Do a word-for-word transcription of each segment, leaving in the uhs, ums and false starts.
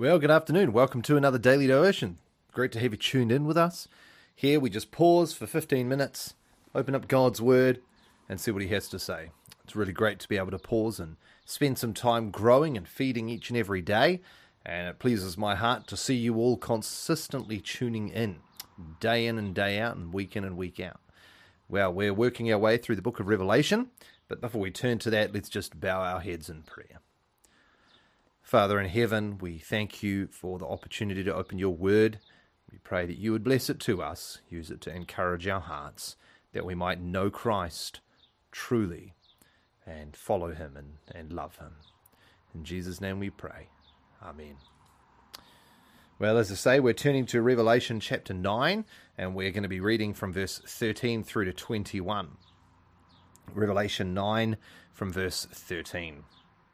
Well, good afternoon. Welcome to another Daily Devotion. Great to have you tuned in with us. Here we just pause for fifteen minutes, open up God's Word, and see what He has to say. It's really great to be able to pause and spend some time growing and feeding each and every day. And it pleases my heart to see you all consistently tuning in, day in and day out, and week in and week out. Well, we're working our way through the book of Revelation, but before we turn to that, let's just bow our heads in prayer. Father in heaven, we thank you for the opportunity to open your word. We pray that you would bless it to us, use it to encourage our hearts, that we might know Christ truly and follow him and, and love him. In Jesus' name we pray. Amen. Well, as I say, we're turning to Revelation chapter nine, and we're going to be reading from verse thirteen through to twenty-one. Revelation nine from verse thirteen.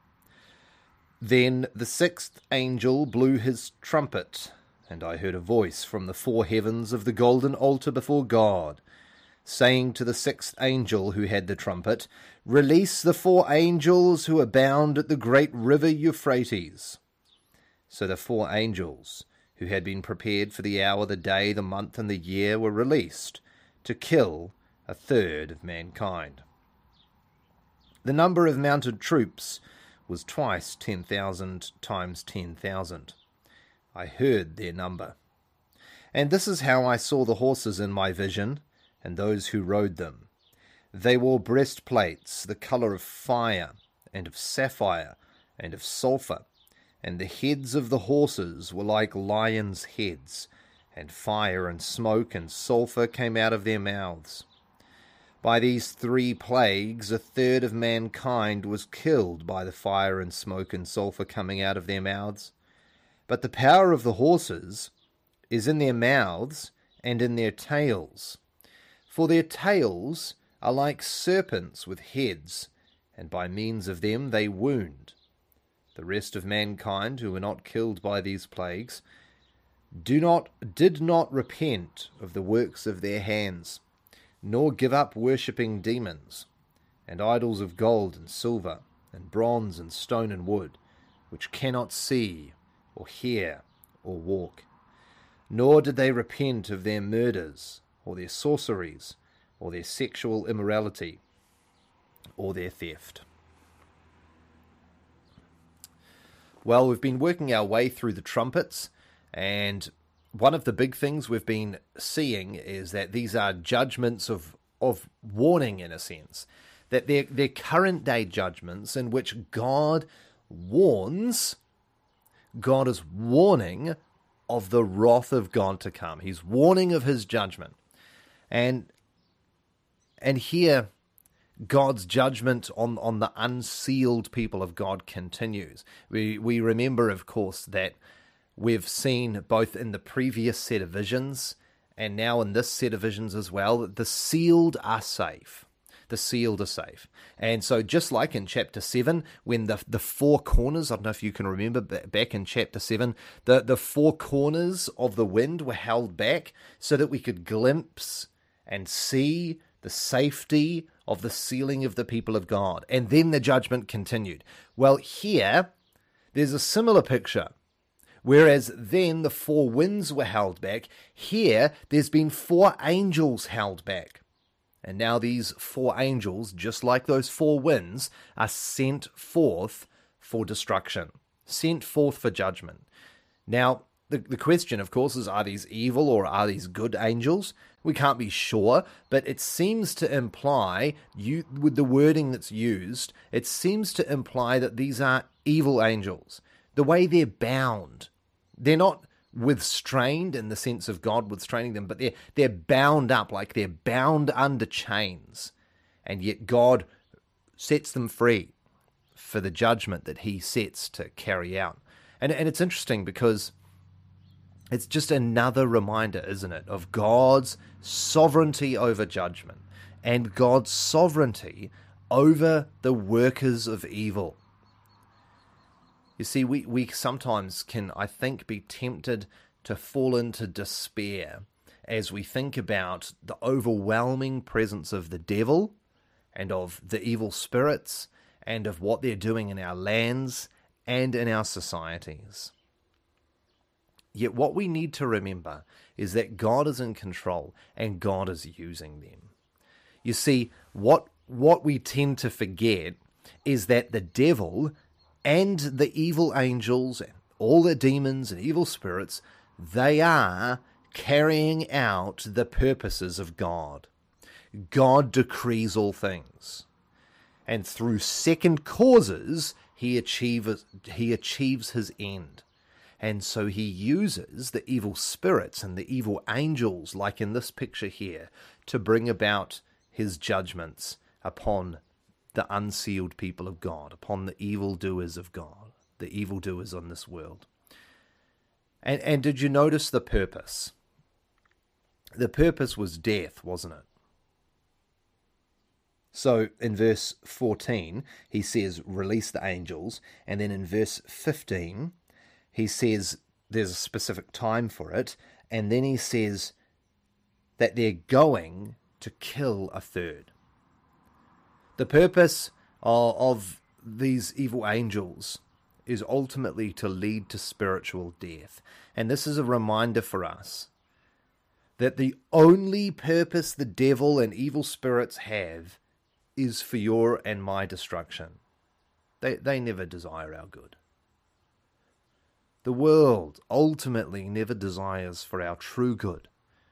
Then the sixth angel blew his trumpet, and I heard a voice from the four heavens of the golden altar before God, saying to the sixth angel who had the trumpet, "Release the four angels who are bound at the great river Euphrates." So the four angels who had been prepared for the hour, the day, the month, and the year were released to kill a third of mankind. The number of mounted troops was twice ten thousand times ten thousand. I heard their number. And this is how I saw the horses in my vision, and those who rode them. They wore breastplates, the colour of fire, and of sapphire, and of sulphur, and the heads of the horses were like lions' heads, and fire and smoke and sulphur came out of their mouths. By these three plagues, a third of mankind was killed by the fire and smoke and sulphur coming out of their mouths. But the power of the horses is in their mouths and in their tails. For their tails are like serpents with heads, and by means of them they wound. The rest of mankind who were not killed by these plagues do not, did not repent of the works of their hands, nor give up worshipping demons, and idols of gold and silver, and bronze and stone and wood, which cannot see, or hear, or walk. Nor did they repent of their murders, or their sorceries, or their sexual immorality, or their theft. Well, we've been working our way through the trumpets, and one of the big things we've been seeing is that these are judgments of of warning, in a sense, that they're, they're current day judgments in which God warns, God is warning of the wrath of God to come. He's warning of his judgment. And and here, God's judgment on, on the unsealed people of God continues. We we remember, of course, that we've seen both in the previous set of visions and now in this set of visions as well, that the sealed are safe. The sealed are safe. And so just like in chapter seven, when the the four corners, I don't know if you can remember back in chapter seven, the, the four corners of the wind were held back so that we could glimpse and see the safety of the sealing of the people of God. And then the judgment continued. Well, here, there's a similar picture. Whereas then the four winds were held back, here there's been four angels held back. And now these four angels, just like those four winds, are sent forth for destruction, sent forth for judgment. Now, the, the question, of course, is, are these evil or are these good angels? We can't be sure, but it seems to imply, you, with the wording that's used, it seems to imply that these are evil angels. The way they're bound, they're not withstrained in the sense of God withstraining them, but they're, they're bound up, like they're bound under chains, and yet God sets them free for the judgment that he sets to carry out. And, and it's interesting because it's just another reminder, isn't it, of God's sovereignty over judgment and God's sovereignty over the workers of evil. You see, we, we sometimes can, I think, be tempted to fall into despair as we think about the overwhelming presence of the devil and of the evil spirits and of what they're doing in our lands and in our societies. Yet what we need to remember is that God is in control and God is using them. You see, what what we tend to forget is that the devil and the evil angels and all the demons and evil spirits, they are carrying out the purposes of God. God decrees all things. And through second causes, he achieves, he achieves his end. And so he uses the evil spirits and the evil angels, like in this picture here, to bring about his judgments upon the unsealed people of God, upon the evildoers of God, the evildoers on this world. And, and did you notice the purpose? The purpose was death, wasn't it? So in verse fourteen, he says, release the angels. And then in verse fifteen, he says there's a specific time for it. And then he says that they're going to kill a third. The purpose of, of these evil angels is ultimately to lead to spiritual death. And this is a reminder for us that the only purpose the devil and evil spirits have is for your and my destruction. They, they never desire our good. The world ultimately never desires for our true good.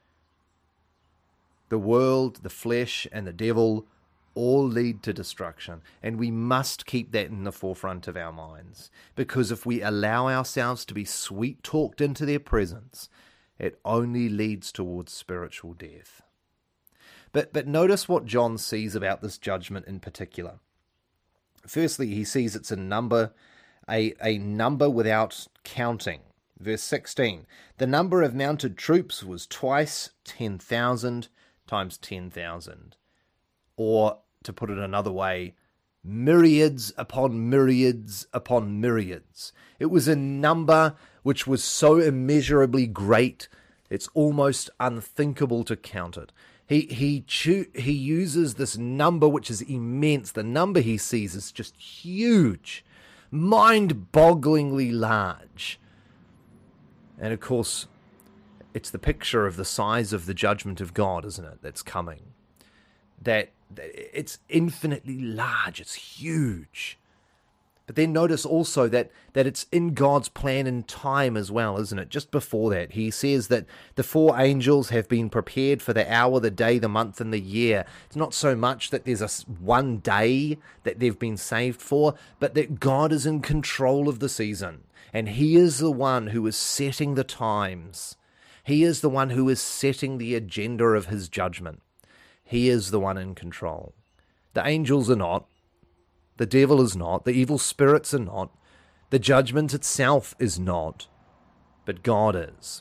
The world, the flesh, and the devil all lead to destruction, and we must keep that in the forefront of our minds, because if we allow ourselves to be sweet-talked into their presence, it only leads towards spiritual death. But, but notice what John sees about this judgment in particular. Firstly, he sees it's a number, a, a number without counting. Verse sixteen, the number of mounted troops was twice ten thousand times ten thousand. Or, to put it another way, myriads upon myriads upon myriads. It was a number which was so immeasurably great, it's almost unthinkable to count it. He he cho- he uses this number which is immense. The number he sees is just huge, mind-bogglingly large. And of course, it's the picture of the size of the judgment of God, isn't it, that's coming. That it's infinitely large, it's huge. But then notice also that, that it's in God's plan and time as well, isn't it? Just before that, he says that the four angels have been prepared for the hour, the day, the month, and the year. It's not so much that there's a one day that they've been saved for, but that God is in control of the season. And he is the one who is setting the times. He is the one who is setting the agenda of his judgment. He is the one in control. The angels are not. The devil is not. The evil spirits are not. The judgment itself is not. But God is.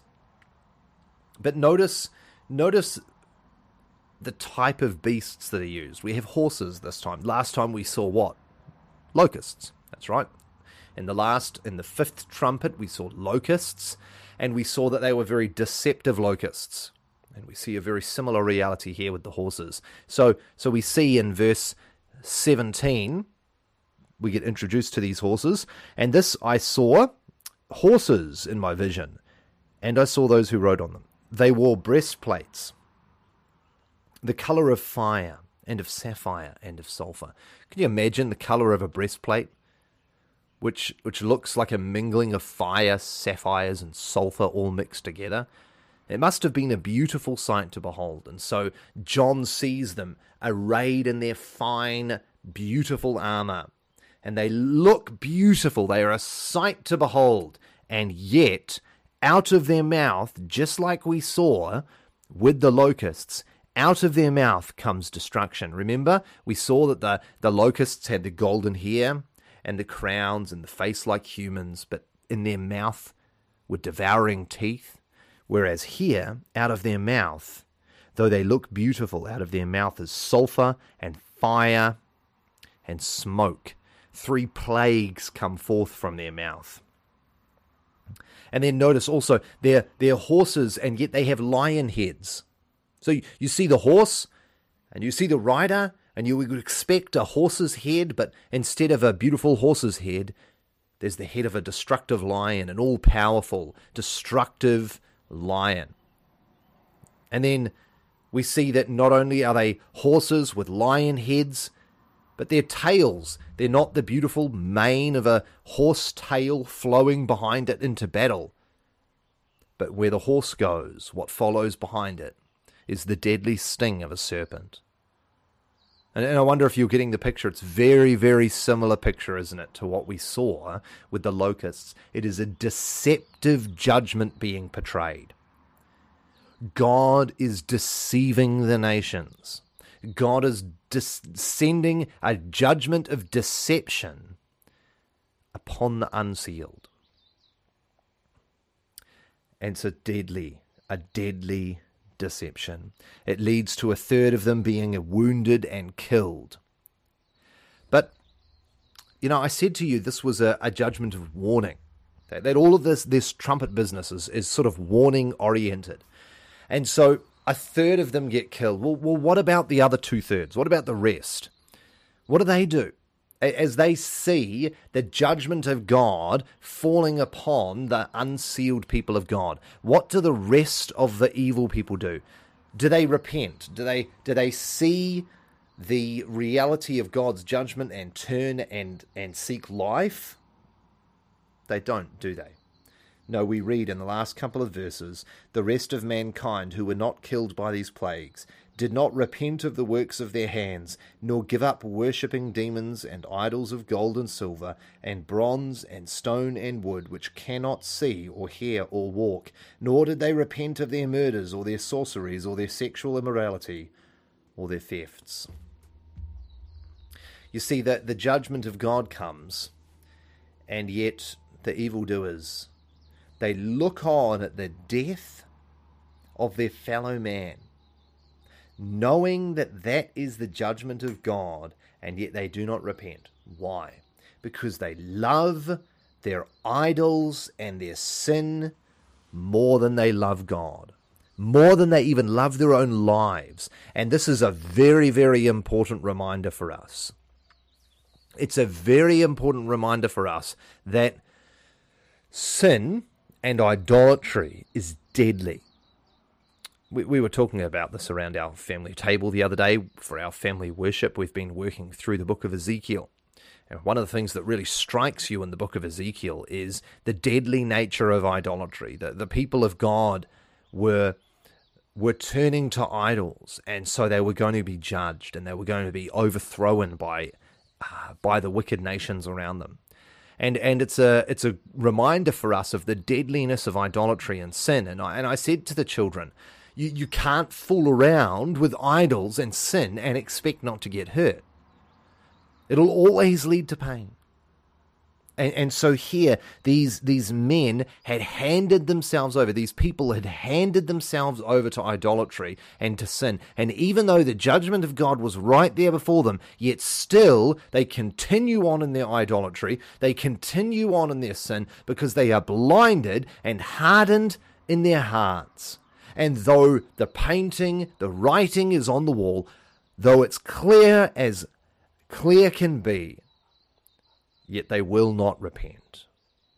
But notice, notice the type of beasts that are used. We have horses this time. Last time we saw what? Locusts. That's right. In the last, in the fifth trumpet, we saw locusts, and we saw that they were very deceptive locusts. And we see a very similar reality here with the horses. So, so we see in verse seventeen, we get introduced to these horses. And this, I saw horses in my vision, and I saw those who rode on them. They wore breastplates, the color of fire, and of sapphire, and of sulfur. Can you imagine the color of a breastplate? Which, which looks like a mingling of fire, sapphires, and sulfur all mixed together. It must have been a beautiful sight to behold. And so John sees them arrayed in their fine, beautiful armor. And they look beautiful. They are a sight to behold. And yet, out of their mouth, just like we saw with the locusts, out of their mouth comes destruction. Remember, we saw that the, the locusts had the golden hair and the crowns and the face like humans, but in their mouth were devouring teeth. Whereas here, out of their mouth, though they look beautiful, out of their mouth is sulfur and fire and smoke. Three plagues come forth from their mouth. And then notice also, they're, they're horses, and yet they have lion heads. So you, you see the horse, and you see the rider, and you would expect a horse's head, but instead of a beautiful horse's head, There's the head of a destructive lion, an all-powerful, destructive lion. And then we see that not only are they horses with lion heads, but their tails, they're not the beautiful mane of a horse tail flowing behind it into battle. But where the horse goes, what follows behind it is the deadly sting of a serpent. And, and I wonder if you're getting the picture. It's very, very similar picture, isn't it, to what we saw with the locusts. It is a deceptive judgment being portrayed. God is deceiving the nations. God is dis- sending a judgment of deception upon the unsealed. And it's a deadly, a deadly deception. It leads to a third of them being wounded and killed. But, you know, I said to you this was a, a judgment of warning. That, that all of this, this trumpet business is, is sort of warning-oriented. And so a third of them get killed. Well, well, what about the other two-thirds? What about the rest? What do they do? As they see the judgment of God falling upon the unsealed people of God, what do the rest of the evil people do? Do they repent? Do they do they see the reality of God's judgment and turn and, and seek life? They don't, do they? No, we read in the last couple of verses, the rest of mankind who were not killed by these plagues did not repent of the works of their hands, nor give up worshipping demons and idols of gold and silver, and bronze and stone and wood, which cannot see or hear or walk, nor did they repent of their murders or their sorceries or their sexual immorality or their thefts. You see that the judgment of God comes, and yet the evildoers, they look on at the death of their fellow man, knowing that that is the judgment of God, and yet they do not repent. Why? Because they love their idols and their sin more than they love God, more than they even love their own lives. And this is a very, very important reminder for us. It's a very important reminder for us that sin and idolatry is deadly. We, we were talking about this around our family table the other day for our family worship. We've been working through the book of Ezekiel. And one of the things that really strikes you in the book of Ezekiel is the deadly nature of idolatry. The, the people of God were, were turning to idols, and so they were going to be judged, and they were going to be overthrown by, uh, by the wicked nations around them. And and it's a it's a reminder for us of the deadliness of idolatry and sin. And I, and I said to the children, you, you can't fool around with idols and sin and expect not to get hurt. It'll always lead to pain. And, and so here, these, these men had handed themselves over. These people had handed themselves over to idolatry and to sin. And even though the judgment of God was right there before them, yet still they continue on in their idolatry. They continue on in their sin because they are blinded and hardened in their hearts. And though the painting, the writing is on the wall, though it's clear as clear can be, yet they will not repent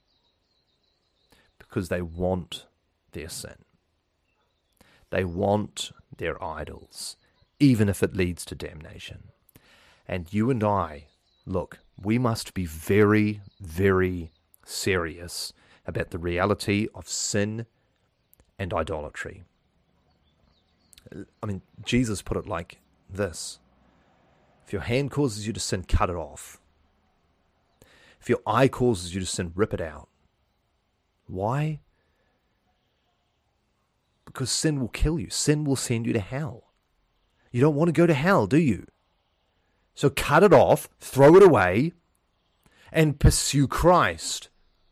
because they want their sin. They want their idols, even if it leads to damnation. And you and I, look, we must be very, very serious about the reality of sin and idolatry. I mean, Jesus put it like this: if your hand causes you to sin, cut it off. If your eye causes you to sin, rip it out. Why? Because sin will kill you. Sin will send you to hell. You don't want to go to hell, do you? So cut it off, throw it away, and pursue Christ.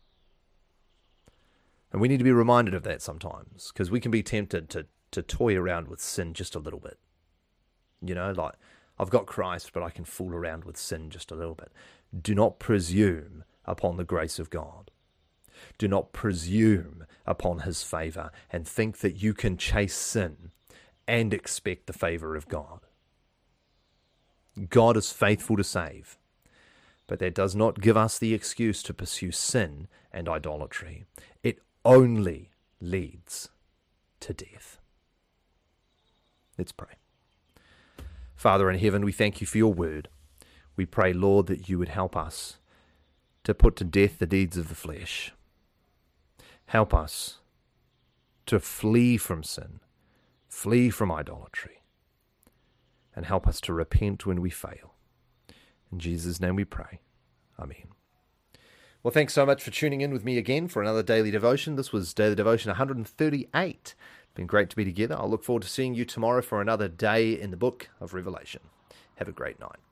And we need to be reminded of that sometimes, because we can be tempted to, to toy around with sin just a little bit. You know, like, I've got Christ, but I can fool around with sin just a little bit. Do not presume upon the grace of God. Do not presume upon his favor and think that you can chase sin and expect the favor of God. God is faithful to save, But that does not give us the excuse to pursue sin and idolatry. It only leads to death. Let's pray. Father in heaven, we thank you for your word. We pray, Lord, that you would help us to put to death the deeds of the flesh. Help us to flee from sin, flee from idolatry, and help us to repent when we fail. In Jesus' name we pray. Amen. Well, thanks so much for tuning in with me again for another Daily Devotion. This was Daily Devotion one hundred thirty-eight. It's been great to be together. I'll look forward to seeing you tomorrow for another day in the book of Revelation. Have a great night.